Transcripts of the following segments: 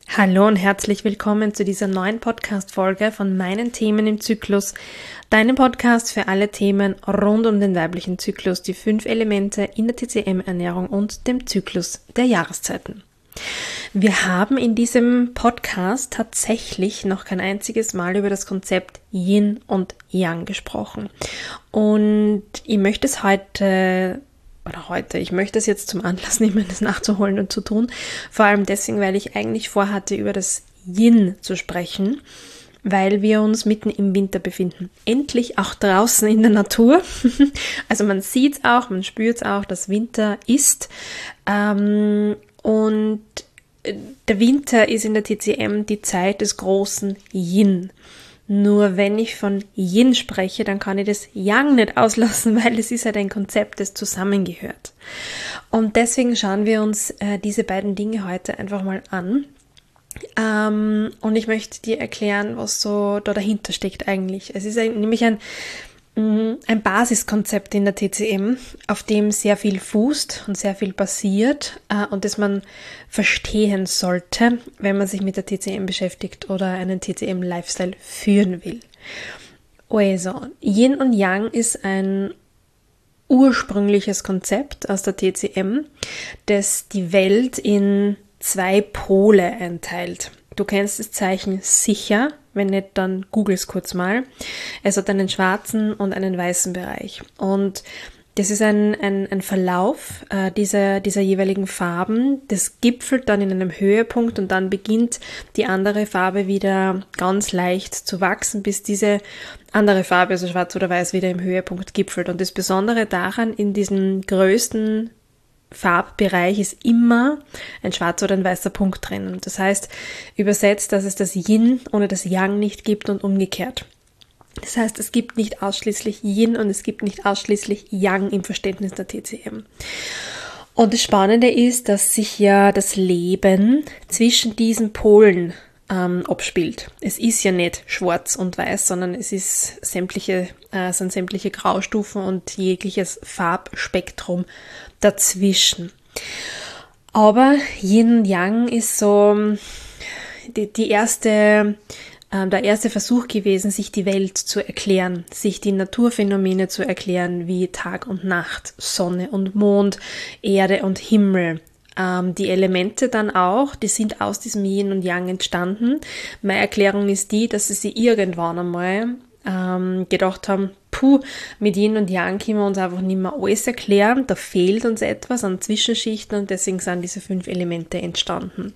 Hallo und herzlich willkommen zu dieser neuen Podcast-Folge von meinen Themen im Zyklus, deinem Podcast für alle Themen rund um den weiblichen Zyklus, die 5 Elemente in der TCM-Ernährung und dem Zyklus der Jahreszeiten. Wir haben in diesem Podcast tatsächlich noch kein einziges Mal über das Konzept Yin und Yang gesprochen. Und ich möchte es ich möchte es jetzt zum Anlass nehmen, das nachzuholen und zu tun. Vor allem deswegen, weil ich eigentlich vorhatte, über das Yin zu sprechen, weil wir uns mitten im Winter befinden. Endlich auch draußen in der Natur. Also man sieht es auch, man spürt es auch, dass Winter ist. Und der Winter ist in der TCM die Zeit des großen Yin. Nur wenn ich von Yin spreche, dann kann ich das Yang nicht auslassen, weil es ist halt ein Konzept, das zusammengehört. Und deswegen schauen wir uns diese beiden Dinge heute einfach mal an. Und ich möchte dir erklären, was so da dahinter steckt eigentlich. Es ist nämlich ein Basiskonzept in der TCM, auf dem sehr viel fußt und sehr viel passiert und das man verstehen sollte, wenn man sich mit der TCM beschäftigt oder einen TCM-Lifestyle führen will. Also, Yin und Yang ist ein ursprüngliches Konzept aus der TCM, das die Welt in 2 Pole einteilt. Du kennst das Zeichen sicher, wenn nicht, dann google es kurz mal. Es hat einen schwarzen und einen weißen Bereich. Und das ist ein Verlauf dieser jeweiligen Farben. Das gipfelt dann in einem Höhepunkt und dann beginnt die andere Farbe wieder ganz leicht zu wachsen, bis diese andere Farbe, also schwarz oder weiß, wieder im Höhepunkt gipfelt. Und das Besondere daran, in diesem größten Farbbereich ist immer ein schwarzer oder ein weißer Punkt drin. Und das heißt, übersetzt, dass es das Yin ohne das Yang nicht gibt und umgekehrt. Das heißt, es gibt nicht ausschließlich Yin und es gibt nicht ausschließlich Yang im Verständnis der TCM. Und das Spannende ist, dass sich ja das Leben zwischen diesen Polen abspielt. Es ist ja nicht schwarz und weiß, sondern es ist sind sämtliche Graustufen und jegliches Farbspektrum dazwischen. Aber Yin und Yang ist so der erste Versuch gewesen, sich die Welt zu erklären, sich die Naturphänomene zu erklären, wie Tag und Nacht, Sonne und Mond, Erde und Himmel. Die Elemente dann auch, die sind aus diesem Yin und Yang entstanden. Meine Erklärung ist die, dass sie irgendwann einmal gedacht haben, mit Yin und Yang können wir uns einfach nicht mehr alles erklären, da fehlt uns etwas an Zwischenschichten und deswegen sind diese 5 Elemente entstanden.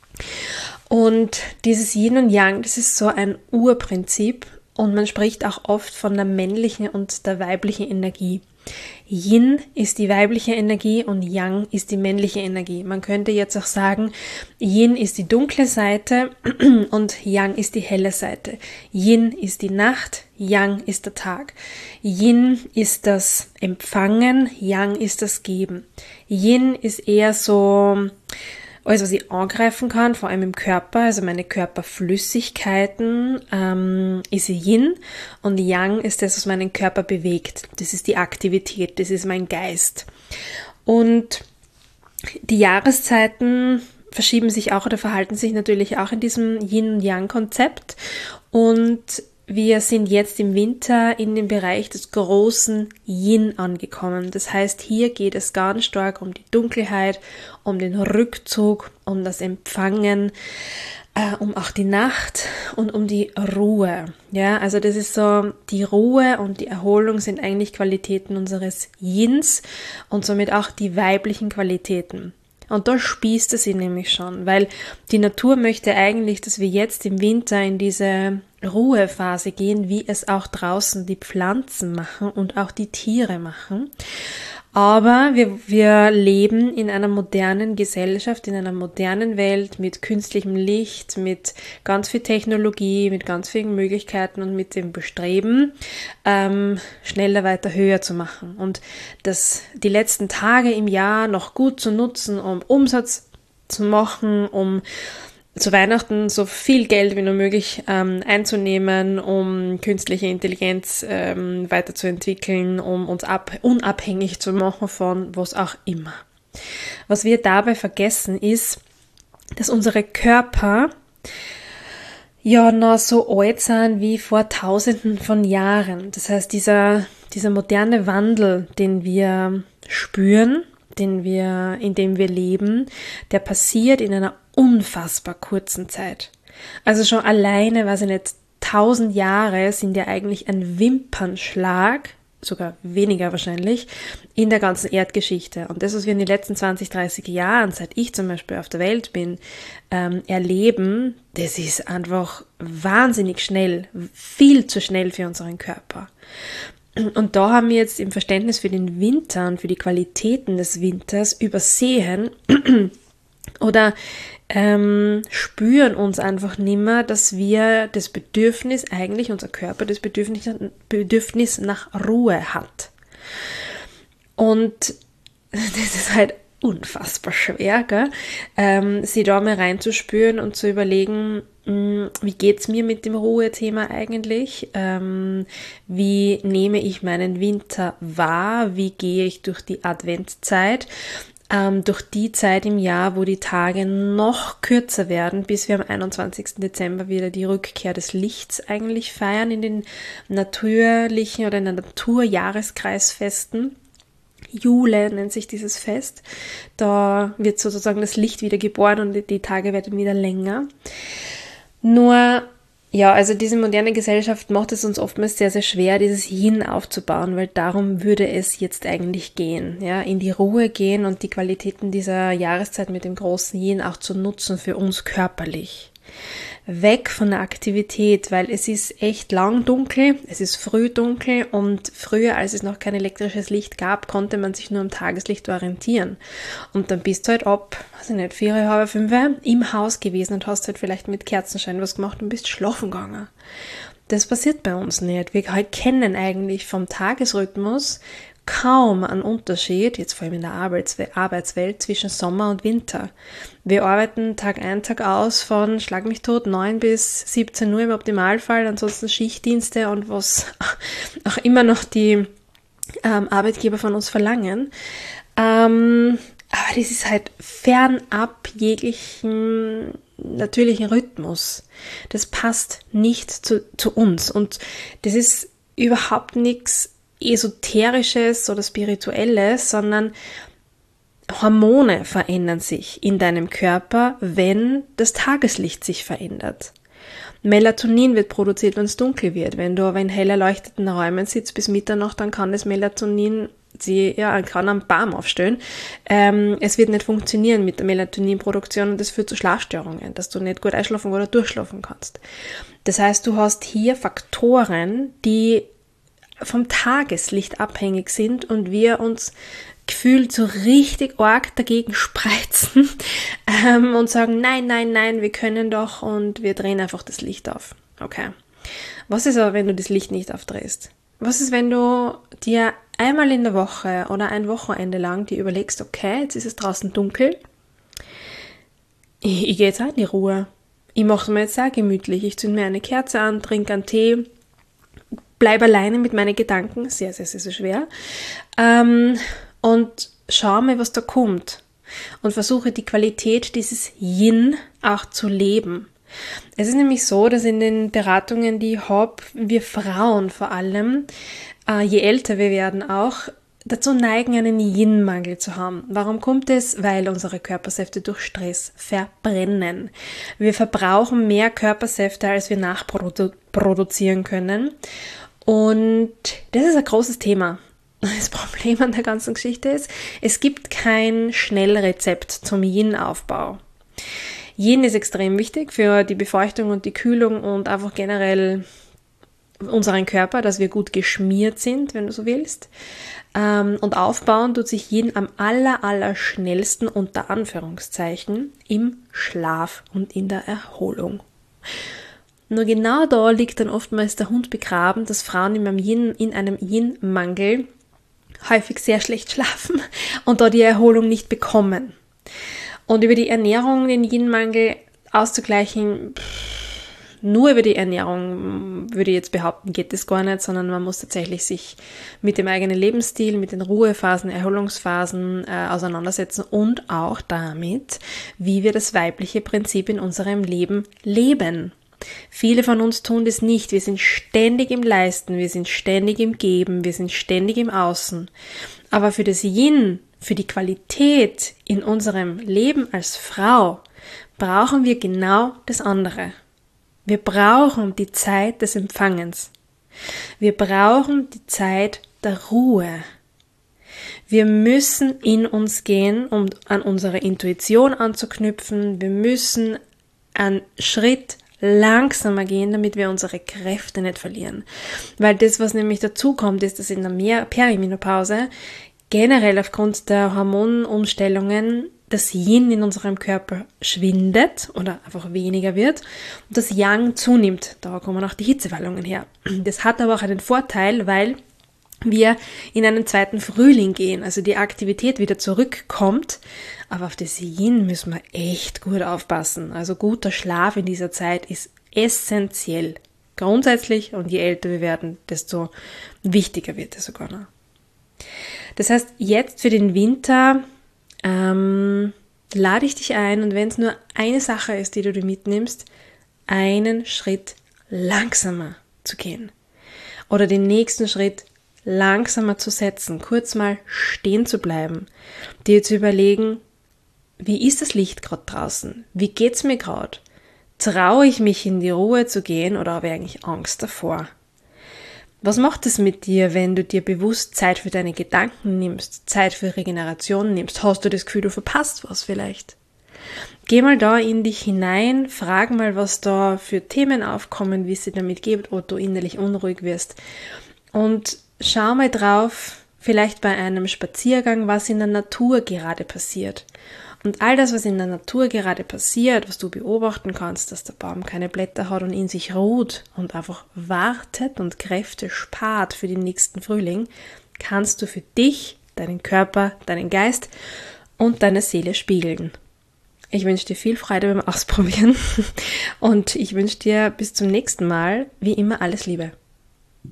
Und dieses Yin und Yang, das ist so ein Urprinzip und man spricht auch oft von der männlichen und der weiblichen Energie. Yin ist die weibliche Energie und Yang ist die männliche Energie. Man könnte jetzt auch sagen, Yin ist die dunkle Seite und Yang ist die helle Seite. Yin ist die Nacht, Yang ist der Tag. Yin ist das Empfangen, Yang ist das Geben. Yin ist eher so alles, was ich angreifen kann, vor allem im Körper, also meine Körperflüssigkeiten, ist Yin und Yang ist das, was meinen Körper bewegt. Das ist die Aktivität, das ist mein Geist. Und die Jahreszeiten verschieben sich auch oder verhalten sich natürlich auch in diesem Yin- und Yang-Konzept und wir sind jetzt im Winter in dem Bereich des großen Yin angekommen. Das heißt, hier geht es ganz stark um die Dunkelheit, um den Rückzug, um das Empfangen, um auch die Nacht und um die Ruhe. Ja, also das ist so, die Ruhe und die Erholung sind eigentlich Qualitäten unseres Yins und somit auch die weiblichen Qualitäten. Und da spießt es ihn nämlich schon, weil die Natur möchte eigentlich, dass wir jetzt im Winter in diese Ruhephase gehen, wie es auch draußen die Pflanzen machen und auch die Tiere machen. Aber wir leben in einer modernen Gesellschaft, in einer modernen Welt mit künstlichem Licht, mit ganz viel Technologie, mit ganz vielen Möglichkeiten und mit dem Bestreben, schneller, weiter, höher zu machen. Und die letzten Tage im Jahr noch gut zu nutzen, um Umsatz zu machen, um zu Weihnachten so viel Geld wie nur möglich einzunehmen, um künstliche Intelligenz weiterzuentwickeln, um uns unabhängig zu machen von was auch immer. Was wir dabei vergessen ist, dass unsere Körper ja noch so alt sind wie vor Tausenden von Jahren. Das heißt, dieser moderne Wandel, den wir spüren, in dem wir leben, der passiert in einer unfassbar kurzen Zeit. Also schon alleine, weiß ich nicht, 1000 Jahre sind ja eigentlich ein Wimpernschlag, sogar weniger wahrscheinlich, in der ganzen Erdgeschichte. Und das, was wir in den letzten 20, 30 Jahren, seit ich zum Beispiel auf der Welt bin, erleben, das ist einfach wahnsinnig schnell, viel zu schnell für unseren Körper. Und da haben wir jetzt im Verständnis für den Winter und für die Qualitäten des Winters übersehen oder spüren uns einfach nimmer, dass wir das Bedürfnis, eigentlich unser Körper, das Bedürfnis nach Ruhe hat. Und das ist halt unfassbar schwer, gell? Sie da mal reinzuspüren und zu überlegen, wie geht's mir mit dem Ruhethema eigentlich? Wie nehme ich meinen Winter wahr? Wie gehe ich durch die Adventszeit? Durch die Zeit im Jahr, wo die Tage noch kürzer werden, bis wir am 21. Dezember wieder die Rückkehr des Lichts eigentlich feiern in den natürlichen oder in den Naturjahreskreisfesten. Jule nennt sich dieses Fest. Da wird sozusagen das Licht wieder geboren und die Tage werden wieder länger. Nur, ja, also diese moderne Gesellschaft macht es uns oftmals sehr, sehr schwer, dieses Yin aufzubauen, weil darum würde es jetzt eigentlich gehen, ja, in die Ruhe gehen und die Qualitäten dieser Jahreszeit mit dem großen Yin auch zu nutzen für uns körperlich. Weg von der Aktivität, weil es ist echt lang dunkel, es ist früh dunkel und früher, als es noch kein elektrisches Licht gab, konnte man sich nur am Tageslicht orientieren. Und dann bist du halt ab, weiß ich nicht, 4, halb 5 im Haus gewesen und hast halt vielleicht mit Kerzenschein was gemacht und bist schlafen gegangen. Das passiert bei uns nicht. Wir halt kennen eigentlich vom Tagesrhythmus kaum einen Unterschied, jetzt vor allem in der Arbeitswelt, zwischen Sommer und Winter. Wir arbeiten Tag ein, Tag aus von, schlag mich tot, 9 bis 17 Uhr im Optimalfall, ansonsten Schichtdienste und was auch immer noch die Arbeitgeber von uns verlangen. Aber das ist halt fernab jeglichen natürlichen Rhythmus. Das passt nicht zu uns und das ist überhaupt nichts Esoterisches oder Spirituelles, sondern Hormone verändern sich in deinem Körper, wenn das Tageslicht sich verändert. Melatonin wird produziert, wenn es dunkel wird. Wenn du aber in hell erleuchteten Räumen sitzt bis Mitternacht, dann kann das Melatonin kann am Baum aufstellen. Es wird nicht funktionieren mit der Melatoninproduktion und das führt zu Schlafstörungen, dass du nicht gut einschlafen oder durchschlafen kannst. Das heißt, du hast hier Faktoren, die vom Tageslicht abhängig sind und wir uns gefühlt so richtig arg dagegen spreizen und sagen, nein, wir können doch und wir drehen einfach das Licht auf. Okay. Was ist aber, wenn du das Licht nicht aufdrehst? Was ist, wenn du dir einmal in der Woche oder ein Wochenende lang dir überlegst, okay, jetzt ist es draußen dunkel, ich gehe jetzt auch in die Ruhe. Ich mache es mir jetzt auch gemütlich. Ich zünde mir eine Kerze an, trinke einen Tee, bleib alleine mit meinen Gedanken, sehr, sehr, sehr, sehr schwer, und schau mal, was da kommt und versuche die Qualität dieses Yin auch zu leben. Es ist nämlich so, dass in den Beratungen, die ich habe, wir Frauen vor allem, je älter wir werden auch, dazu neigen, einen Yin-Mangel zu haben. Warum kommt es? Weil unsere Körpersäfte durch Stress verbrennen. Wir verbrauchen mehr Körpersäfte, als wir nachproduzieren können. Und das ist ein großes Thema. Das Problem an der ganzen Geschichte ist, es gibt kein Schnellrezept zum Yin-Aufbau. Yin ist extrem wichtig für die Befeuchtung und die Kühlung und einfach generell unseren Körper, dass wir gut geschmiert sind, wenn du so willst. Und aufbauen tut sich Yin am allerschnellsten, unter Anführungszeichen, im Schlaf und in der Erholung. Nur genau da liegt dann oftmals der Hund begraben, dass Frauen in einem Yin-Mangel häufig sehr schlecht schlafen und da die Erholung nicht bekommen. Und über die Ernährung den Yin-Mangel auszugleichen, nur über die Ernährung, würde ich jetzt behaupten, geht das gar nicht, sondern man muss tatsächlich sich mit dem eigenen Lebensstil, mit den Ruhephasen, Erholungsphasen auseinandersetzen und auch damit, wie wir das weibliche Prinzip in unserem Leben leben. Viele von uns tun das nicht. Wir sind ständig im Leisten, wir sind ständig im Geben, wir sind ständig im Außen. Aber für das Yin, für die Qualität in unserem Leben als Frau, brauchen wir genau das andere. Wir brauchen die Zeit des Empfangens. Wir brauchen die Zeit der Ruhe. Wir müssen in uns gehen, um an unsere Intuition anzuknüpfen. Wir müssen einen Schritt langsamer gehen, damit wir unsere Kräfte nicht verlieren. Weil das, was nämlich dazu kommt, ist, dass in der Perimenopause generell aufgrund der Hormonumstellungen das Yin in unserem Körper schwindet oder einfach weniger wird und das Yang zunimmt. Da kommen auch die Hitzewallungen her. Das hat aber auch einen Vorteil, weil wir in einen zweiten Frühling gehen, also die Aktivität wieder zurückkommt, aber auf das Yin müssen wir echt gut aufpassen. Also guter Schlaf in dieser Zeit ist essentiell. Grundsätzlich, und je älter wir werden, desto wichtiger wird es sogar noch. Das heißt, jetzt für den Winter lade ich dich ein, und wenn es nur eine Sache ist, die du dir mitnimmst, einen Schritt langsamer zu gehen oder den nächsten Schritt langsamer zu setzen, kurz mal stehen zu bleiben, dir zu überlegen, wie ist das Licht gerade draußen? Wie geht's mir gerade? Traue ich mich, in die Ruhe zu gehen, oder habe ich eigentlich Angst davor? Was macht es mit dir, wenn du dir bewusst Zeit für deine Gedanken nimmst, Zeit für Regeneration nimmst? Hast du das Gefühl, du verpasst was vielleicht? Geh mal da in dich hinein, frag mal, was da für Themen aufkommen, wie es dir damit geht, ob du innerlich unruhig wirst. Und schau mal drauf, vielleicht bei einem Spaziergang, was in der Natur gerade passiert. Und all das, was in der Natur gerade passiert, was du beobachten kannst, dass der Baum keine Blätter hat und in sich ruht und einfach wartet und Kräfte spart für den nächsten Frühling, kannst du für dich, deinen Körper, deinen Geist und deine Seele spiegeln. Ich wünsche dir viel Freude beim Ausprobieren und ich wünsche dir bis zum nächsten Mal, wie immer, alles Liebe.